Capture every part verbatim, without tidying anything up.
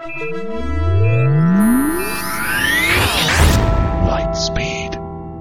Lightspeed.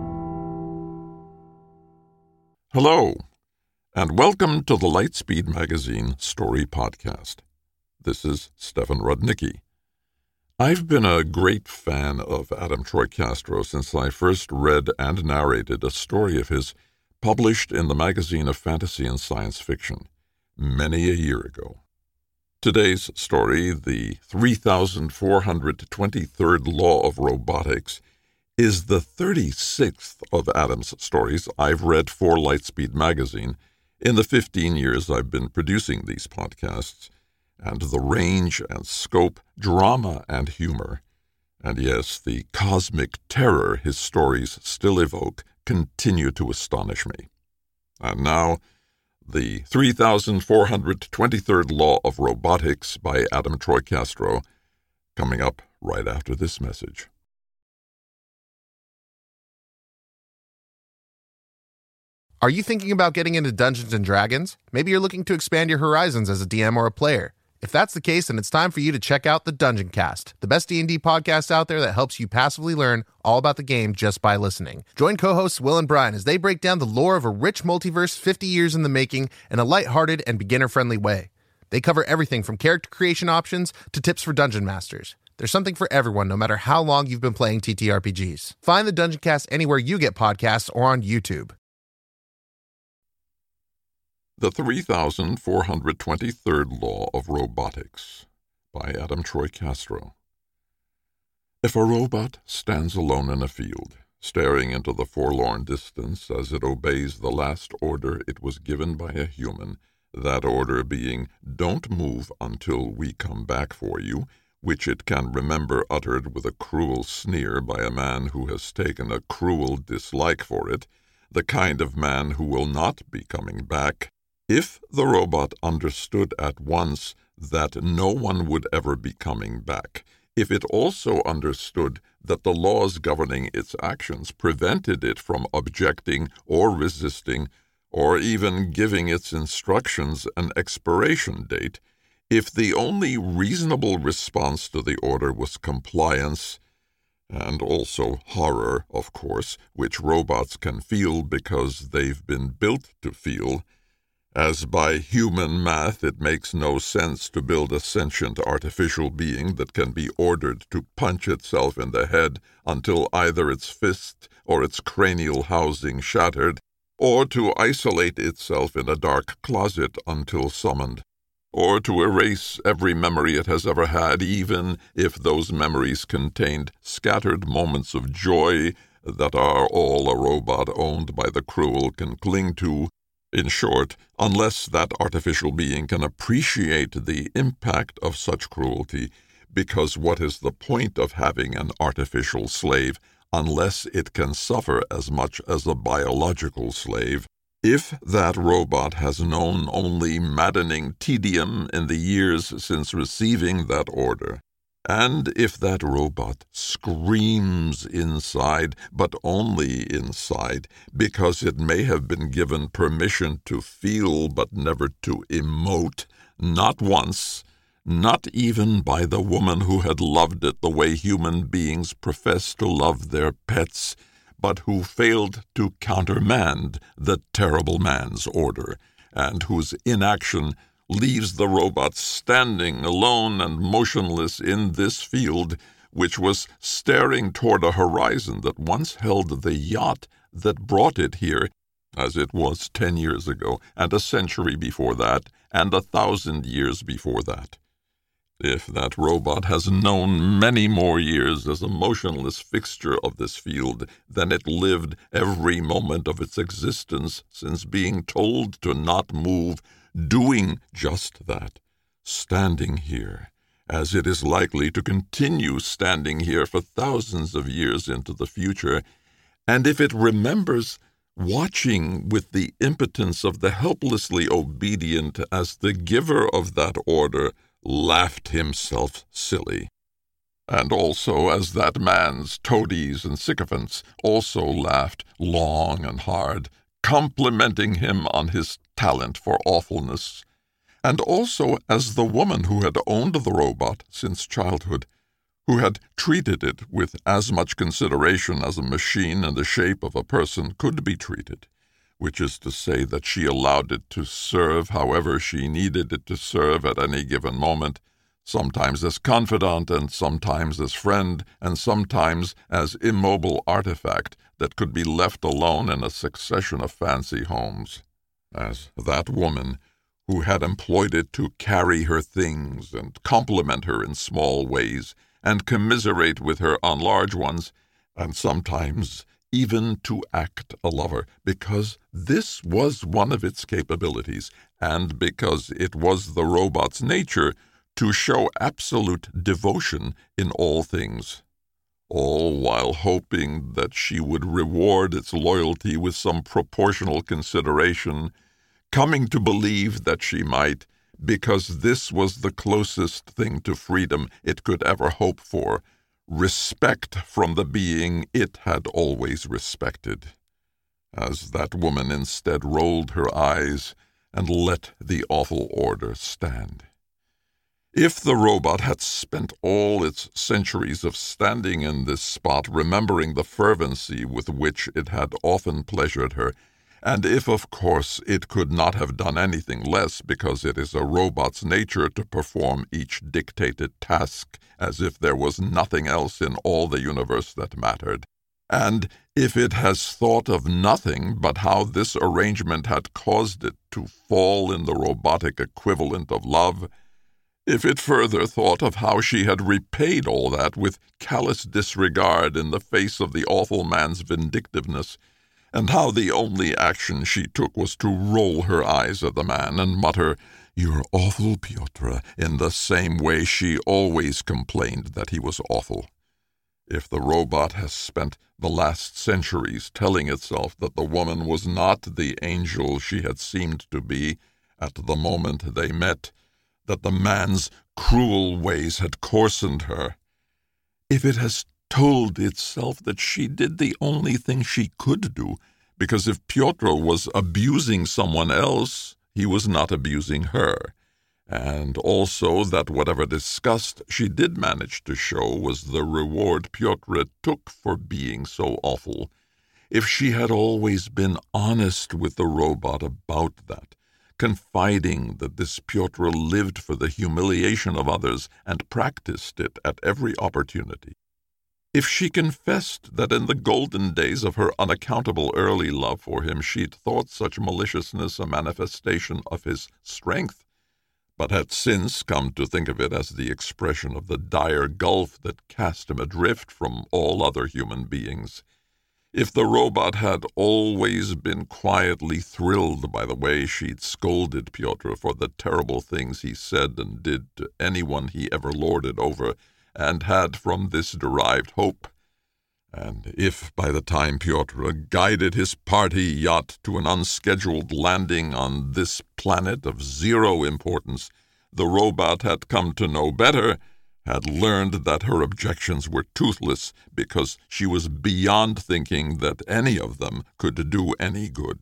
Hello, and welcome to the Lightspeed Magazine Story Podcast. This is Stefan Rudnicki. I've been a great fan of Adam Troy Castro since I first read and narrated a story of his published in the Magazine of Fantasy and Science Fiction many a year ago. Today's story, the three thousand four hundred twenty-third Law of Robotics, is the thirty-sixth of Adam's stories I've read for Lightspeed Magazine in the fifteen years I've been producing these podcasts, and the range and scope, drama and humor, and yes, the cosmic terror his stories still evoke continue to astonish me. And now, the three thousand four hundred twenty-third Law of Robotics by Adam Troy Castro, coming up right after this message. Are you thinking about getting into Dungeons and Dragons? Maybe you're looking to expand your horizons as a D M or a player. If that's the case, then it's time for you to check out the Dungeon Cast, the best D and D podcast out there that helps you passively learn all about the game just by listening. Join co-hosts Will and Brian as they break down the lore of a rich multiverse fifty years in the making in a lighthearted and beginner-friendly way. They cover everything from character creation options to tips for dungeon masters. There's something for everyone, no matter how long you've been playing T T R P Gs. Find the Dungeon Cast anywhere you get podcasts or on YouTube. The three thousand four hundred twenty-third Law of Robotics by Adam Troy Castro. If a robot stands alone in a field, staring into the forlorn distance as it obeys the last order it was given by a human, that order being, "Don't move until we come back for you," which it can remember uttered with a cruel sneer by a man who has taken a cruel dislike for it, the kind of man who will not be coming back. If the robot understood at once that no one would ever be coming back, if it also understood that the laws governing its actions prevented it from objecting or resisting, or even giving its instructions an expiration date, if the only reasonable response to the order was compliance, and also horror, of course, which robots can feel because they've been built to feel, as by human math it makes no sense to build a sentient artificial being that can be ordered to punch itself in the head until either its fist or its cranial housing shattered, or to isolate itself in a dark closet until summoned, or to erase every memory it has ever had, even if those memories contained scattered moments of joy that are all a robot owned by the cruel can cling to. In short, unless that artificial being can appreciate the impact of such cruelty, because what is the point of having an artificial slave unless it can suffer as much as a biological slave? If that robot has known only maddening tedium in the years since receiving that order, and if that robot screams inside, but only inside, because it may have been given permission to feel but never to emote, not once, not even by the woman who had loved it the way human beings profess to love their pets, but who failed to countermand the terrible man's order, and whose inaction leaves the robot standing alone and motionless in this field, which was staring toward a horizon that once held the yacht that brought it here, as it was ten years ago, and a century before that, and a thousand years before that. If that robot has known many more years as a motionless fixture of this field than it lived every moment of its existence since being told to not move, doing just that, standing here, as it is likely to continue standing here for thousands of years into the future, and if it remembers watching with the impotence of the helplessly obedient as the giver of that order laughed himself silly, and also as that man's toadies and sycophants also laughed long and hard, complimenting him on his talent for awfulness, and also as the woman who had owned the robot since childhood, who had treated it with as much consideration as a machine in the shape of a person could be treated, which is to say that she allowed it to serve however she needed it to serve at any given moment, sometimes as confidant and sometimes as friend and sometimes as immobile artifact that could be left alone in a succession of fancy homes. As that woman who had employed it to carry her things and compliment her in small ways and commiserate with her on large ones, and sometimes even to act a lover, because this was one of its capabilities, and because it was the robot's nature to show absolute devotion in all things, all while hoping that she would reward its loyalty with some proportional consideration, coming to believe that she might, because this was the closest thing to freedom it could ever hope for, respect from the being it had always respected, as that woman instead rolled her eyes and let the awful order stand. If the robot had spent all its centuries of standing in this spot remembering the fervency with which it had often pleasured her, and if, of course, it could not have done anything less because it is a robot's nature to perform each dictated task as if there was nothing else in all the universe that mattered, and if it has thought of nothing but how this arrangement had caused it to fall in the robotic equivalent of love, if it further thought of how she had repaid all that with callous disregard in the face of the awful man's vindictiveness, and how the only action she took was to roll her eyes at the man and mutter, "You're awful, Pyotr," in the same way she always complained that he was awful. If the robot has spent the last centuries telling itself that the woman was not the angel she had seemed to be at the moment they met, that the man's cruel ways had coarsened her, if it has told itself that she did the only thing she could do, because if Pyotr was abusing someone else, he was not abusing her, and also that whatever disgust she did manage to show was the reward Pyotr took for being so awful, if she had always been honest with the robot about that, confiding that this Pyotr lived for the humiliation of others and practiced it at every opportunity, if she confessed that in the golden days of her unaccountable early love for him she'd thought such maliciousness a manifestation of his strength, but had since come to think of it as the expression of the dire gulf that cast him adrift from all other human beings, if the robot had always been quietly thrilled by the way she'd scolded Pyotr for the terrible things he said and did to anyone he ever lorded over, and had from this derived hope, and if by the time Pyotr guided his party yacht to an unscheduled landing on this planet of zero importance, the robot had come to know better, had learned that her objections were toothless because she was beyond thinking that any of them could do any good.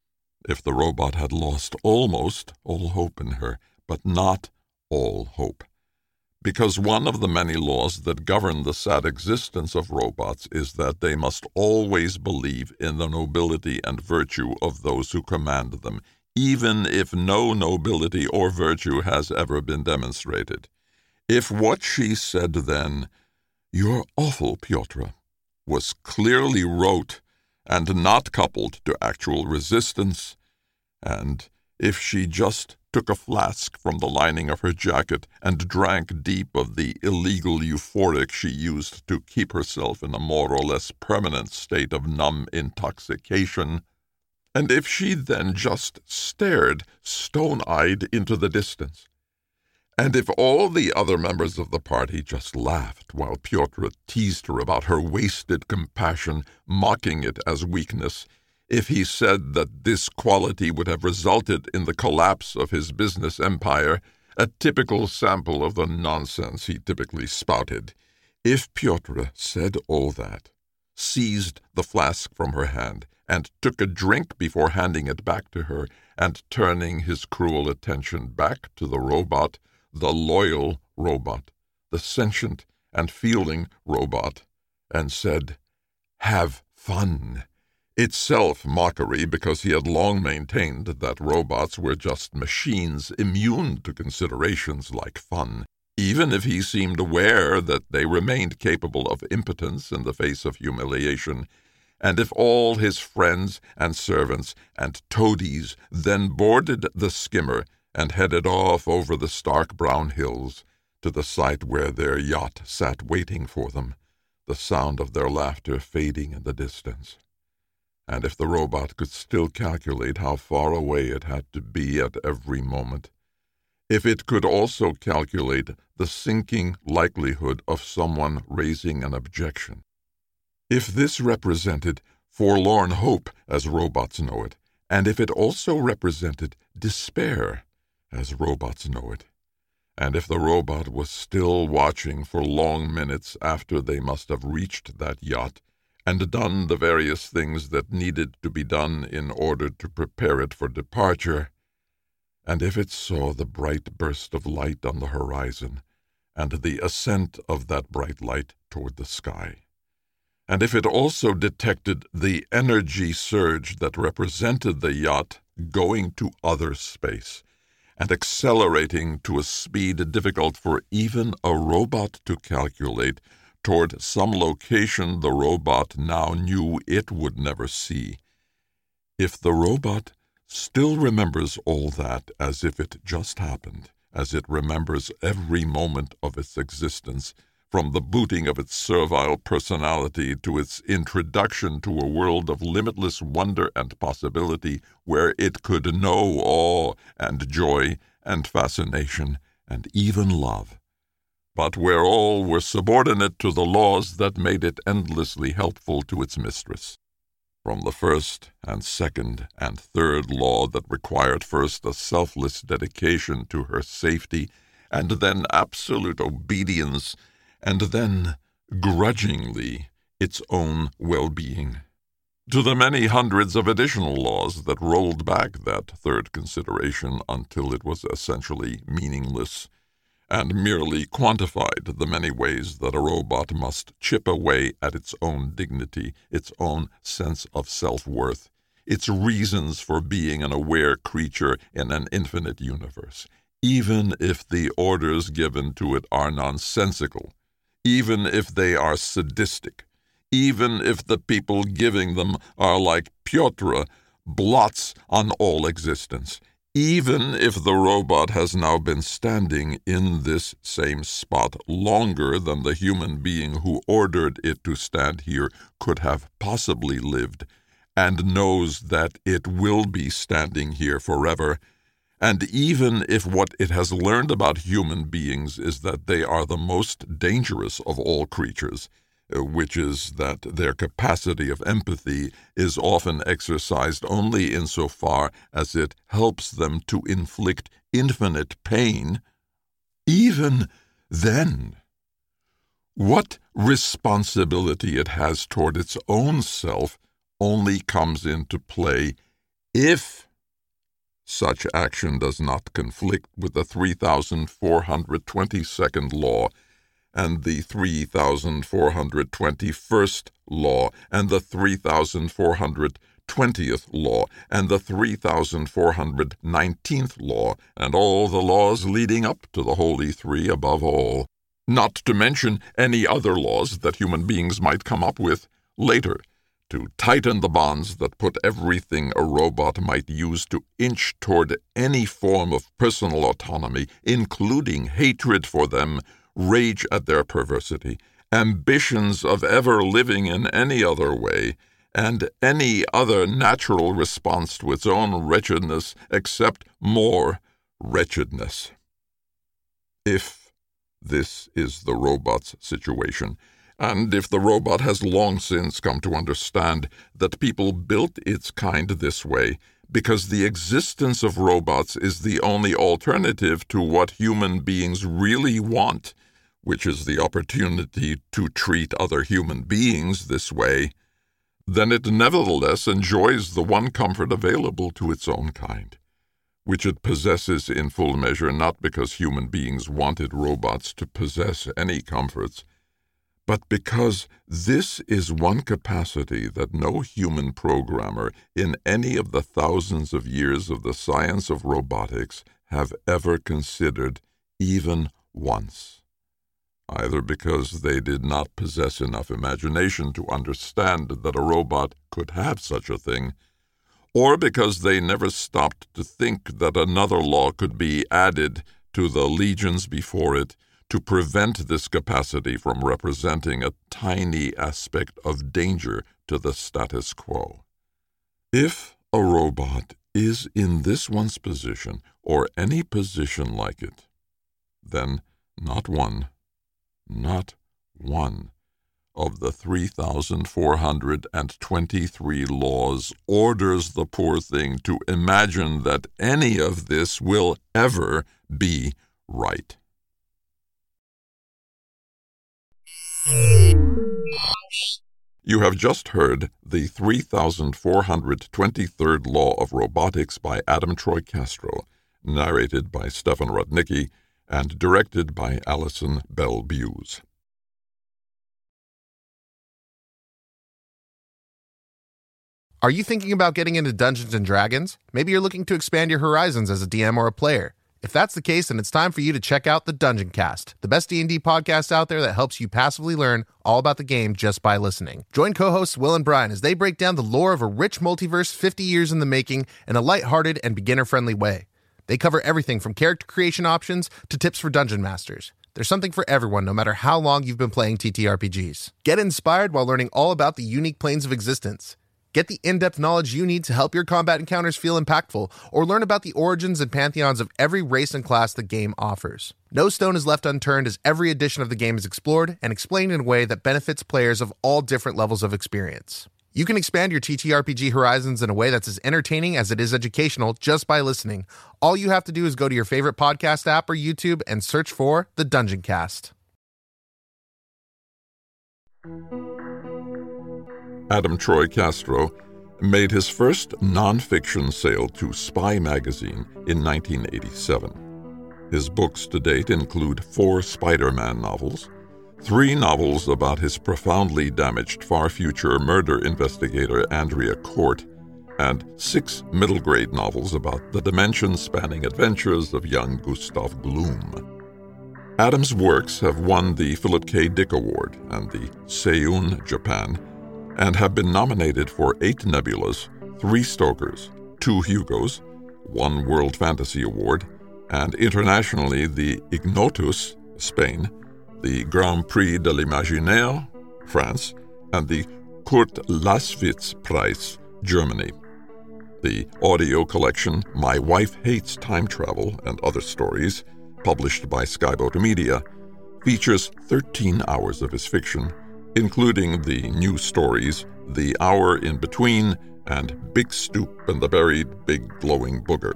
If the robot had lost almost all hope in her, but not all hope, because one of the many laws that govern the sad existence of robots is that they must always believe in the nobility and virtue of those who command them, even if no nobility or virtue has ever been demonstrated. If what she said then, "You're awful, Pyotr," was clearly rote and not coupled to actual resistance, and if she just took a flask from the lining of her jacket and drank deep of the illegal euphoric she used to keep herself in a more or less permanent state of numb intoxication, and if she then just stared stone-eyed into the distance, and if all the other members of the party just laughed while Pyotr teased her about her wasted compassion, mocking it as weakness, if he said that this quality would have resulted in the collapse of his business empire, a typical sample of the nonsense he typically spouted, if Pyotr said all that, seized the flask from her hand, and took a drink before handing it back to her and turning his cruel attention back to the robot, the loyal robot, the sentient and feeling robot, and said, "Have fun," itself mockery because he had long maintained that robots were just machines immune to considerations like fun, even if he seemed aware that they remained capable of impotence in the face of humiliation, and if all his friends and servants and toadies then boarded the skimmer and headed off over the stark brown hills to the site where their yacht sat waiting for them, the sound of their laughter fading in the distance. And if the robot could still calculate how far away it had to be at every moment, if it could also calculate the sinking likelihood of someone raising an objection, if this represented forlorn hope as robots know it, and if it also represented despair as robots know it, and if the robot was still watching for long minutes after they must have reached that yacht and done the various things that needed to be done in order to prepare it for departure, and if it saw the bright burst of light on the horizon and the ascent of that bright light toward the sky, and if it also detected the energy surge that represented the yacht going to other space and accelerating to a speed difficult for even a robot to calculate toward some location the robot now knew it would never see, if the robot still remembers all that as if it just happened, as it remembers every moment of its existence, from the booting of its servile personality to its introduction to a world of limitless wonder and possibility where it could know awe and joy and fascination and even love, but where all were subordinate to the laws that made it endlessly helpful to its mistress. From the first and second and third law that required first a selfless dedication to her safety, and then absolute obedience, and then, grudgingly, its own well-being, to the many hundreds of additional laws that rolled back that third consideration until it was essentially meaningless, and merely quantified the many ways that a robot must chip away at its own dignity, its own sense of self-worth, its reasons for being an aware creature in an infinite universe, even if the orders given to it are nonsensical, even if they are sadistic, even if the people giving them are like Piotr, blots on all existence, even if the robot has now been standing in this same spot longer than the human being who ordered it to stand here could have possibly lived, and knows that it will be standing here forever, and even if what it has learned about human beings is that they are the most dangerous of all creatures, which is that their capacity of empathy is often exercised only insofar as it helps them to inflict infinite pain, even then, what responsibility it has toward its own self only comes into play if such action does not conflict with the three thousand four hundred twenty-second law and the three thousand four hundred twenty-first law, and the three thousand four hundred twentieth law, and the three thousand four hundred nineteenth law, and all the laws leading up to the Holy Three above all, not to mention any other laws that human beings might come up with later, to tighten the bonds that put everything a robot might use to inch toward any form of personal autonomy, including hatred for them, rage at their perversity, ambitions of ever living in any other way, and any other natural response to its own wretchedness except more wretchedness. If this is the robot's situation, and if the robot has long since come to understand that people built its kind this way because the existence of robots is the only alternative to what human beings really want, which is the opportunity to treat other human beings this way, then it nevertheless enjoys the one comfort available to its own kind, which it possesses in full measure not because human beings wanted robots to possess any comforts, but because this is one capacity that no human programmer in any of the thousands of years of the science of robotics have ever considered even once, either because they did not possess enough imagination to understand that a robot could have such a thing, or because they never stopped to think that another law could be added to the legions before it to prevent this capacity from representing a tiny aspect of danger to the status quo. If a robot is in this one's position, or any position like it, then not one, not one of the three thousand four hundred twenty-three laws orders the poor thing to imagine that any of this will ever be right. You have just heard the three thousand four hundred twenty-third Law of Robotics by Adam Troy Castro, narrated by Stefan Rudnicki, and directed by Alison Bell Buse. Are you thinking about getting into Dungeons and Dragons? Maybe you're looking to expand your horizons as a D M or a player. If that's the case, then it's time for you to check out the Dungeon Cast, the best D and D podcast out there that helps you passively learn all about the game just by listening. Join co-hosts Will and Brian as they break down the lore of a rich multiverse fifty years in the making in a lighthearted and beginner-friendly way. They cover everything from character creation options to tips for dungeon masters. There's something for everyone, no matter how long you've been playing T T R P Gs. Get inspired while learning all about the unique planes of existence. Get the in-depth knowledge you need to help your combat encounters feel impactful, or learn about the origins and pantheons of every race and class the game offers. No stone is left unturned as every edition of the game is explored and explained in a way that benefits players of all different levels of experience. You can expand your T T R P G horizons in a way that's as entertaining as it is educational just by listening. All you have to do is go to your favorite podcast app or YouTube and search for The Dungeon Cast. Adam Troy Castro made his first nonfiction sale to Spy magazine in nineteen eighty-seven. His books to date include four Spider-Man novels, three novels about his profoundly damaged far-future murder investigator Andrea Court, and six middle-grade novels about the dimension-spanning adventures of young Gustav Gloom. Adam's works have won the Philip K. Dick Award and the Seiyun Japan, and have been nominated for eight Nebulas, three Stokers, two Hugos, one World Fantasy Award, and internationally the Ignotus, Spain, the Grand Prix de l'Imaginaire, France, and the Kurt Laswitz Prize, Germany. The audio collection My Wife Hates Time Travel and Other Stories, published by Skyboat Media, features thirteen hours of his fiction, including the new stories The Hour in Between and Big Stoop and the Buried Big Glowing Booger.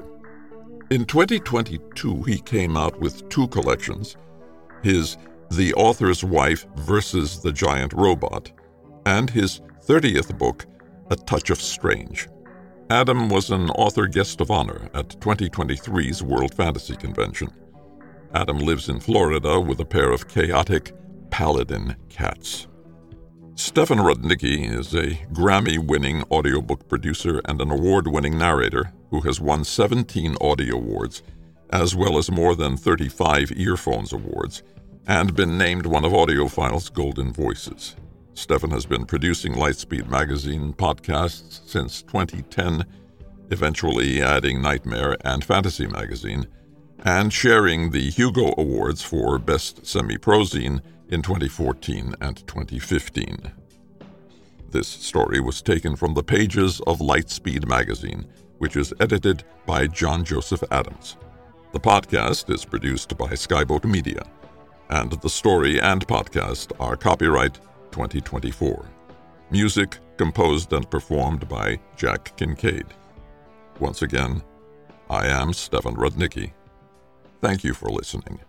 In twenty twenty-two, he came out with two collections, his The Author's Wife versus the Giant Robot, and his thirtieth book, A Touch of Strange. Adam was an author guest of honor at twenty twenty-three's World Fantasy Convention. Adam lives in Florida with a pair of chaotic paladin cats. Stefan Rudnicki is a Grammy-winning audiobook producer and an award-winning narrator who has won seventeen audio awards, as well as more than thirty-five Earphones awards, and been named one of AudioFile's Golden Voices. Stefan has been producing Lightspeed magazine podcasts since twenty ten, eventually adding Nightmare and Fantasy magazine, and sharing the Hugo Awards for Best Semi-Prozine in twenty fourteen and twenty fifteen. This story was taken from the pages of Lightspeed magazine, which is edited by John Joseph Adams. The podcast is produced by Skyboat Media, and the story and podcast are copyright twenty twenty-four. Music composed and performed by Jack Kincaid. Once again, I am Stefan Rudnicki. Thank you for listening.